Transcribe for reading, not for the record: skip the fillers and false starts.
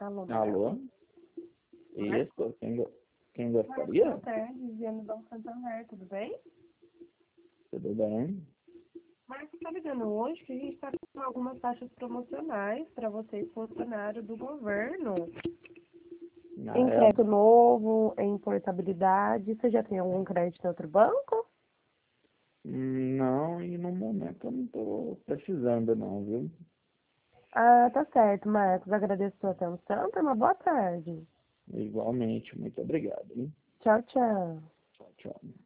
Alô, Alô? Oi? Isso, quem Boa gostaria? tarde, Viana do Banco Santander, tudo bem? Tudo bem? Marcos está ligando hoje que a gente está com algumas taxas promocionais para vocês, funcionários do governo. Ah, Em é? crédito novo, em portabilidade, você já tem algum crédito em outro banco? Não, e no momento eu não estou precisando não, viu? Ah, tá certo, Marcos. Agradeço a sua atenção. Tenha uma boa tarde. Igualmente, muito obrigado, hein? Tchau, tchau. Tchau, tchau.